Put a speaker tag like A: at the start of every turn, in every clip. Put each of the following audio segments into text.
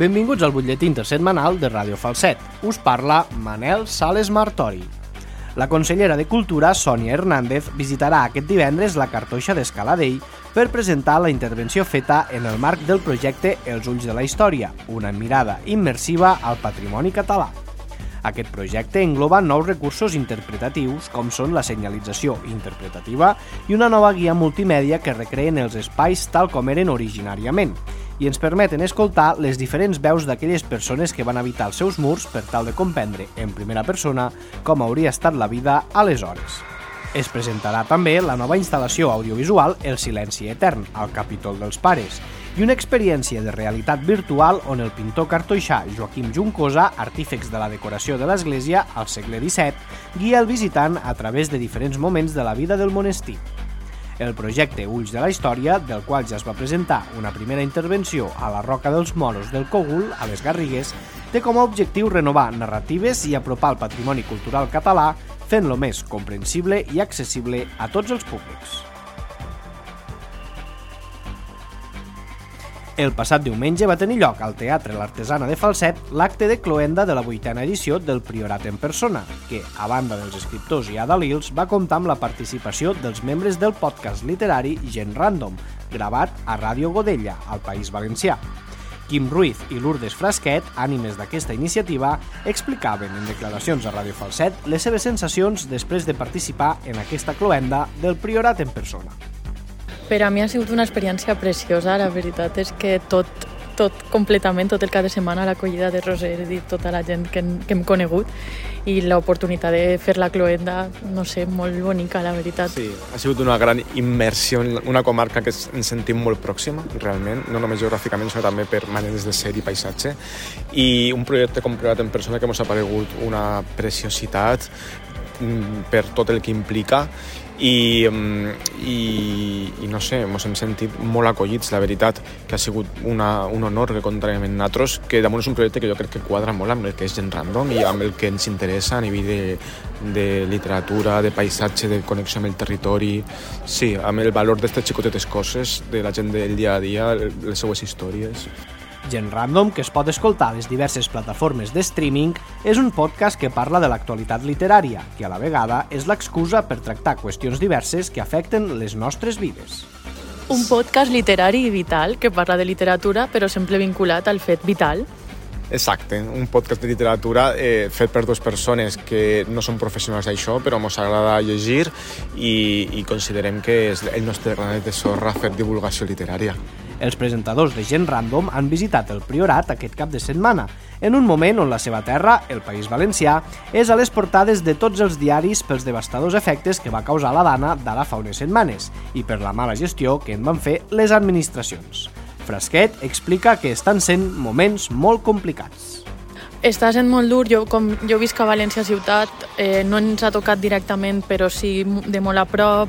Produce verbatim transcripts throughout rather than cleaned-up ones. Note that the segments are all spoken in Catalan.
A: Benvinguts al butlletí intersetmanal de Ràdio Falset. Us parla Manel Sales Martori. La consellera de Cultura, Sònia Hernández, visitarà aquest divendres la Cartoixa d'Escaladell per presentar la intervenció feta en el marc del projecte Els ulls de la història, una mirada immersiva al patrimoni català. Aquest projecte engloba nous recursos interpretatius com són la senyalització interpretativa i una nova guia multimèdia que recreen els espais tal com eren originàriament i ens permeten escoltar les diferents veus d'aquelles persones que van habitar els seus murs per tal de comprendre en primera persona com hauria estat la vida aleshores. Es presentarà també la nova instal·lació audiovisual El silenci etern, al Capítol dels Pares, i una experiència de realitat virtual on el pintor cartoixà Joaquim Juncosa, artífex de la decoració de l'església al segle disset, guia el visitant a través de diferents moments de la vida del monestir. El projecte Ulls de la Història, del qual ja es va presentar una primera intervenció a la Roca dels Moros del Cogul, a les Garrigues, té com a objectiu renovar narratives i apropar el patrimoni cultural català, fent-lo més comprensible i accessible a tots els públics. El passat diumenge va tenir lloc al Teatre l'Artesana de Falset l'acte de cloenda de la vuitena edició del Priorat en Persona, que, a banda dels escriptors i adalils, va comptar amb la participació dels membres del podcast literari Gent Random, gravat a Ràdio Godella, al País Valencià. Quim Ruiz i Lourdes Frasquet, ànimes d'aquesta iniciativa, explicaven en declaracions a Ràdio Falset les seves sensacions després de participar en aquesta cloenda del Priorat en Persona.
B: Per a mi ha sigut una experiència preciosa, la veritat és que tot, tot completament, tot el cap de setmana, l'acollida de Roser i tota la gent que, que hem conegut i l'oportunitat de fer la cloenda, no sé, molt bonica, la veritat.
C: Sí, ha sigut una gran immersió en una comarca que ens sentim molt pròxima, realment, no només geogràficament, sinó també per maneres de ser i paisatge, i un projecte com Priorat en Persona que ens ha paregut una preciositat per tot el que implica i, i, i no sé, ens hem sentit molt acollits, la veritat, que ha sigut una, un honor que contràriament nosaltres, que damunt és un projecte que jo crec que quadra molt amb el que és Gent Random i amb el que ens interessa a nivell de, de literatura, de paisatge, de connexió amb el territori, sí, amb el valor d'aquestes xicotetes coses, de la gent del dia a dia, les seues històries.
A: Gent Random, que es pot escoltar a les diverses plataformes de streaming, és un podcast que parla de l'actualitat literària, que a la vegada és l'excusa per tractar qüestions diverses que afecten les nostres vides.
B: Un podcast literari i vital que parla de literatura, però sempre vinculat al fet vital.
C: Exacte, un podcast de literatura eh, fet per dues persones que no són professionals d'això, però ens agrada llegir i, i considerem que és el nostre granet de sorra fer divulgació literària.
A: Els presentadors de Gent Random han visitat el Priorat aquest cap de setmana, en un moment on la seva terra, el País Valencià, és a les portades de tots els diaris pels devastadors efectes que va causar la dana d'ara fa unes setmanes i per la mala gestió que en van fer les administracions. Frasquet explica que estan sent moments molt complicats.
B: Està sent molt dur, jo, com jo visc a València ciutat, eh, no ens ha tocat directament, però sí de molt a prop.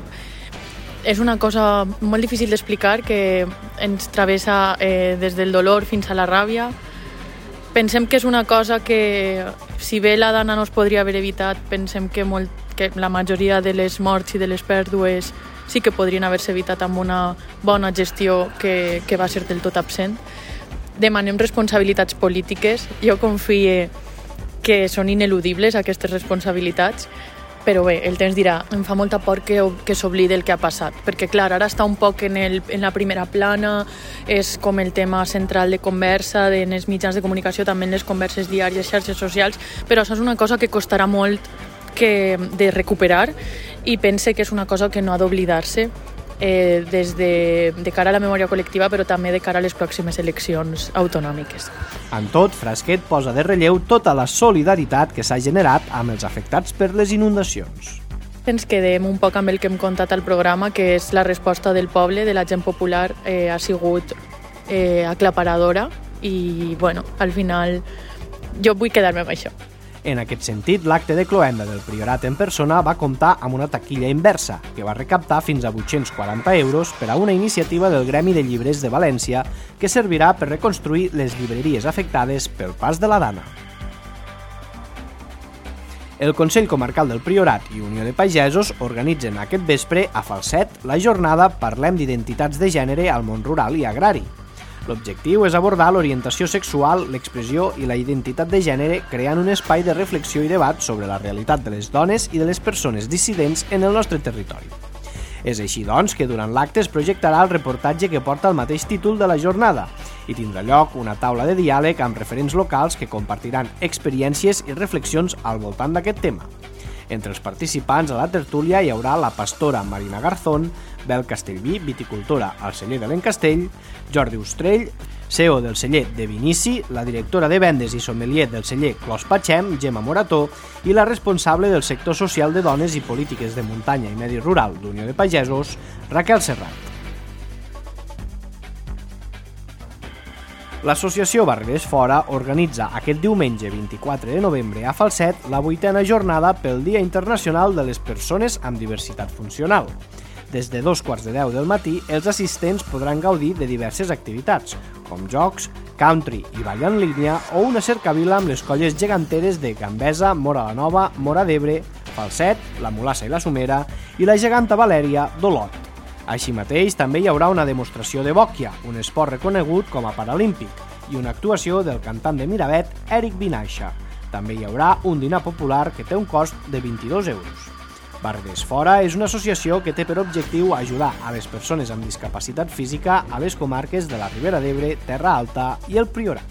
B: És una cosa molt difícil d'explicar que ens travessa eh, des del dolor fins a la ràbia. Pensem que és una cosa que, si bé la dana no es podria haver evitat, pensem que, molt, que la majoria de les morts i de les pèrdues sí que podrien haver-se evitat amb una bona gestió que, que va ser del tot absent. Demanem responsabilitats polítiques. Jo confio que són ineludibles aquestes responsabilitats, però bé, el temps dirà, em fa molta por que, que s'oblidi el que ha passat, perquè clar, ara està un poc en, el, en la primera plana, és com el tema central de conversa, de, en els mitjans de comunicació, també en les converses diàries, xarxes socials, però això és una cosa que costarà molt que, de recuperar i pense que és una cosa que no ha d'oblidar-se eh, des de, de cara a la memòria col·lectiva, però també de cara a les pròximes eleccions autonòmiques.
A: En tot, Frasquet posa de relleu tota la solidaritat que s'ha generat amb els afectats per les inundacions.
B: Ens quedem un poc amb el que hem contat al programa, que és la resposta del poble, de la gent popular, eh, ha sigut eh, aclaparadora i, bueno, al final jo vull quedar-me amb això.
A: En aquest sentit, l'acte de cloenda del Priorat en Persona va comptar amb una taquilla inversa, que va recaptar fins a vuit-cents quaranta euros per a una iniciativa del Gremi de Llibrers de València que servirà per reconstruir les llibreries afectades pel pas de la dana. El Consell Comarcal del Priorat i Unió de Pagesos organitzen aquest vespre a Falset la jornada Parlem d'identitats de gènere al món rural i agrari. L'objectiu és abordar l'orientació sexual, l'expressió i la identitat de gènere creant un espai de reflexió i debat sobre la realitat de les dones i de les persones dissidents en el nostre territori. És així, doncs, que durant l'acte es projectarà el reportatge que porta el mateix títol de la jornada i tindrà lloc una taula de diàleg amb referents locals que compartiran experiències i reflexions al voltant d'aquest tema. Entre els participants a la tertúlia hi haurà la pastora Marina Garzón, Bel Castellví, viticultora al celler de l'Encastell, Jordi Ostrell, C E O del celler de Vinici, la directora de vendes i sommelier del celler Clos Patxem, Gemma Morató, i la responsable del sector social de dones i polítiques de muntanya i medi rural d'Unió de Pagesos, Raquel Serrat. L'associació Barreres Fora organitza aquest diumenge vint-i-quatre de novembre a Falset la vuitena jornada pel Dia Internacional de les Persones amb Diversitat Funcional. Des de dos quarts de deu del matí, els assistents podran gaudir de diverses activitats, com jocs, country i ball en línia o una cercavila amb les colles geganteres de Gambesa, Mora la Nova, Mora d'Ebre, Falset, la Mulassa i la Somera i la geganta Valèria d'Olot. Així mateix, també hi haurà una demostració de bòquia, un esport reconegut com a paralímpic, i una actuació del cantant de Miravet, Eric Vinaixa. També hi haurà un dinar popular que té un cost de vint-i-dos euros. Barreres Fora és una associació que té per objectiu ajudar a les persones amb discapacitat física a les comarques de la Ribera d'Ebre, Terra Alta i el Priorat.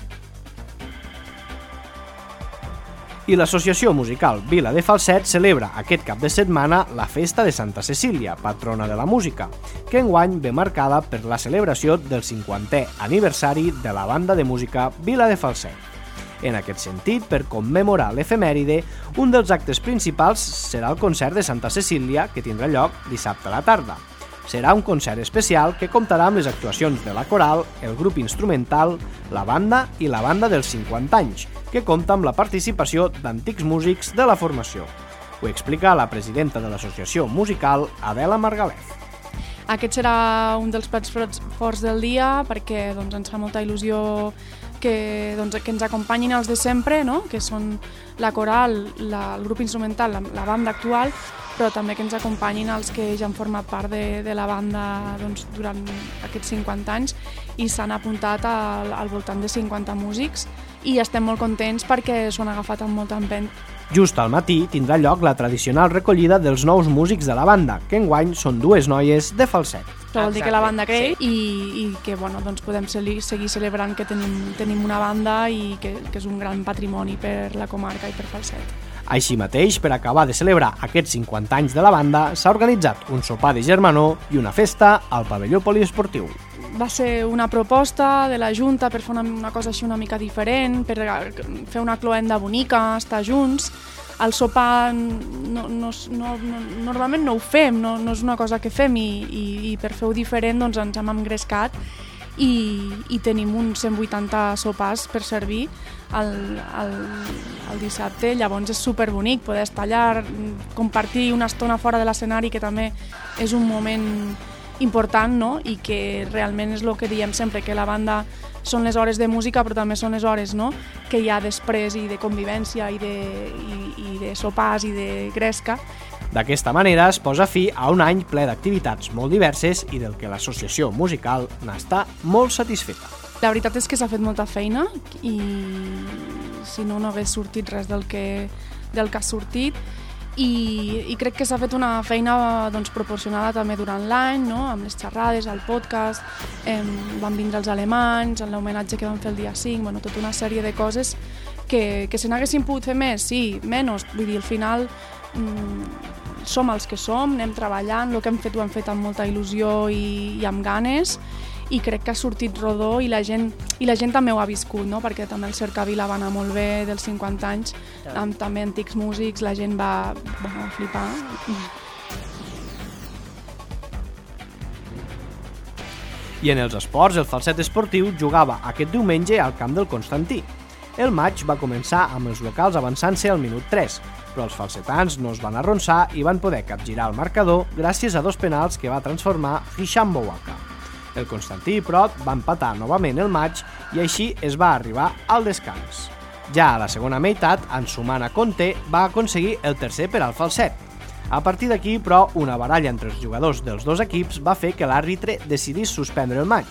A: I l'Associació Musical Vila de Falset celebra aquest cap de setmana la Festa de Santa Cecília, patrona de la música, que enguany ve marcada per la celebració del cinquantè aniversari de la banda de música Vila de Falset. En aquest sentit, per commemorar l'efemèride, un dels actes principals serà el concert de Santa Cecília, que tindrà lloc dissabte a la tarda. Serà un concert especial que comptarà amb les actuacions de la coral, el grup instrumental, la banda i la banda dels cinquanta anys, que compta amb la participació d'antics músics de la formació. Ho explica la presidenta de l'associació musical, Adela Margalef.
D: Aquest serà un dels plats forts del dia perquè doncs, ens fa molta il·lusió que, doncs, que ens acompanyin els de sempre, no? Que són la coral, la, el grup instrumental, la, la banda actual, però també que ens acompanyin els que ja han format part de, de la banda doncs, durant aquests cinquanta anys i s'han apuntat al, al voltant de cinquanta músics i estem molt contents perquè s'ho han agafat amb molta empent.
A: Just al matí tindrà lloc la tradicional recollida dels nous músics de la banda, que enguany són dues noies de Falset.
D: Això vol dir que la banda creix sí. i, i que bueno, doncs podem seguir celebrant que tenim, tenim una banda i que, que és un gran patrimoni per la comarca i per Falset.
A: Així mateix, per acabar de celebrar aquests cinquanta anys de la banda, s'ha organitzat un sopar de germanor i una festa al pavelló poliesportiu.
D: Va ser una proposta de la Junta per fer una, una cosa així una mica diferent, per fer una cloenda bonica, estar junts. El sopar no, no, no, no, normalment no ho fem, no, no és una cosa que fem i, i, i per fer-ho diferent doncs ens hem engrescat i, i tenim uns cent vuitanta sopars per servir el, el, el dissabte. Llavors és superbonic poder estar allà, compartir una estona fora de l'escenari, que també és un moment important, no? I que realment és el que diem sempre, que la banda són les hores de música però també són les hores, no? Que hi ha després i de convivència i de, i, i de sopars i de gresca.
A: D'aquesta manera es posa fi a un any ple d'activitats molt diverses i del que l'associació musical n'està molt satisfeta.
D: La veritat és que s'ha fet molta feina i si no, no hagués sortit res del que, del que ha sortit. I, i crec que s'ha fet una feina doncs, proporcionada també durant l'any, no? Amb les xerrades, el podcast, eh, van vindre els alemanys, l'homenatge que van fer el dia cinc, bueno, tota una sèrie de coses que, que se n'haguessin pogut fer més, sí, menys, vull dir, al final mm, som els que som, anem treballant, el que hem fet ho hem fet amb molta il·lusió i, i amb ganes, i crec que ha sortit rodó i la gent, i la gent també ho ha viscut, no? Perquè també el Cercavila va anar molt bé dels cinquanta anys, amb també antics músics, la gent va, va flipar.
A: I en els esports, el Falset esportiu jugava aquest diumenge al camp del Constantí. El maig va començar amb els locals avançant-se al minut tres, però els falsetans no es van arronsar i van poder capgirar el marcador gràcies a dos penals que va transformar Hisham Bouaka. El Constantí, però, va empatar novament el maig i així es va arribar al descans. Ja a la segona meitat, Ansumana Conte va aconseguir el tercer per al Falset. A partir d'aquí, però, una baralla entre els jugadors dels dos equips va fer que l'àrbitre decidís suspendre el maig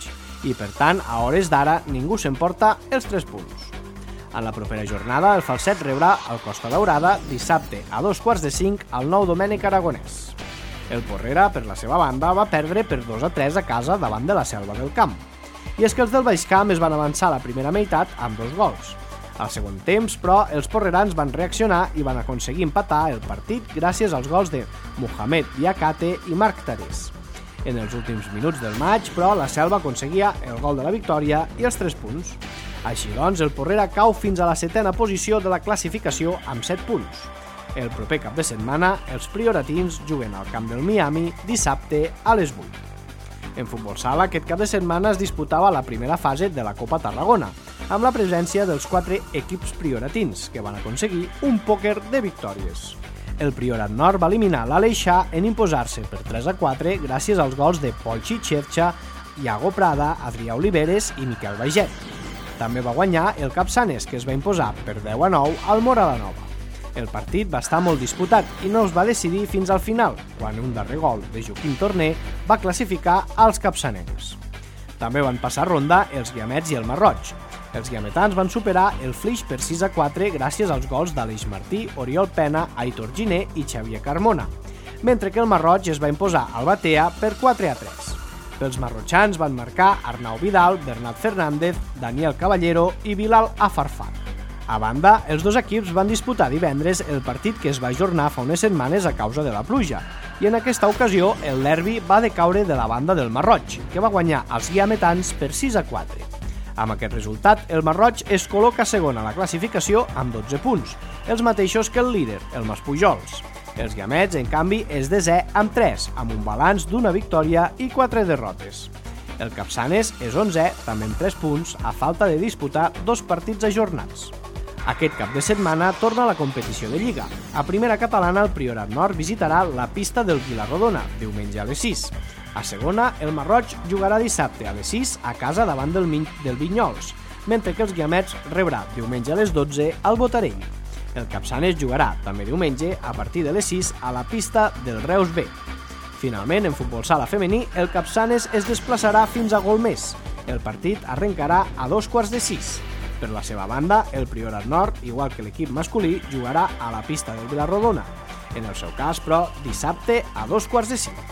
A: i, per tant, a hores d'ara ningú s'emporta els tres punts. En la propera jornada, el Falset rebrà el Costa Daurada dissabte a dos quarts de cinc al Nou Domènec Aragonès. El Porrera, per la seva banda, va perdre per dos a tres a casa davant de la Selva del Camp. I és que els del Baix Camp es van avançar a la primera meitat amb dos gols. Al segon temps, però, els porrerans van reaccionar i van aconseguir empatar el partit gràcies als gols de Mohamed Diakate i Marc Tarés. En els últims minuts del maig, però, la Selva aconseguia el gol de la victòria i els tres punts. Així doncs, el Porrera cau fins a la setena posició de la classificació amb set punts. El proper cap de setmana, els prioratins juguen al camp del Miami dissabte a les vuit. En futbol sala, aquest cap de setmana es disputava la primera fase de la Copa Tarragona, amb la presència dels quatre equips prioratins, que van aconseguir un pòquer de victòries. El Priorat Nord va eliminar l'Aleixar en imposar-se per tres a quatre gràcies als gols de Polchi Xerxa, Iago Prada, Adrià Oliveres i Miquel Baiget. També va guanyar el Capçanes, que es va imposar per deu a nou al Moradanova. El partit va estar molt disputat i no es va decidir fins al final, quan un darrer gol de Joaquim Torner va classificar als capçanencs. També van passar ronda els guiamets i el Marroig. Els guiametans van superar el Flix per sis a quatre gràcies als gols d'Aleix Martí, Oriol Pena, Aitor Giner i Xavier Carmona, mentre que el Marroig es va imposar al Batea per quatre a tres. Pels marrotxans van marcar Arnau Vidal, Bernat Fernández, Daniel Caballero i Bilal Afarfar. A banda, els dos equips van disputar divendres el partit que es va ajornar fa unes setmanes a causa de la pluja, i en aquesta ocasió el derbi va decaure de la banda del Marroig, que va guanyar els guiametans per sis a quatre. Amb aquest resultat, el Marroig es col·loca segon a la classificació amb dotze punts, els mateixos que el líder, el Maspujols. Els guiamets, en canvi, és desè amb tres, amb un balanç d'una victòria i quatre derrotes. El Capçanes és onzè, també amb tres punts, a falta de disputar dos partits ajornats. Aquest cap de setmana torna a la competició de Lliga. A primera catalana, el Priorat Nord visitarà la pista del Vilarrodona, diumenge a les sis. A segona, el Marroig jugarà dissabte a les sis a casa davant del, del Vinyols, mentre que els guiamets rebrà diumenge a les dotze al Botarell. El Capçanes jugarà també diumenge a partir de les sis a la pista del Reus B. Finalment, en futbol sala femení, el Capçanes es desplaçarà fins a Golmés. El partit arrencarà a dos quarts de sis. Per la seva banda, el Priorat Nord, igual que l'equip masculí, jugarà a la pista del Vilarrodona. En el seu cas, però, dissabte a dos quarts de cinc.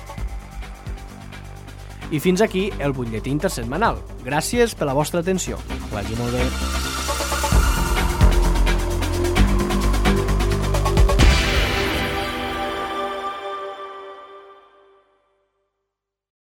A: I fins aquí el butlletí intersetmanal. Gràcies per la vostra atenció. Que vagi molt bé.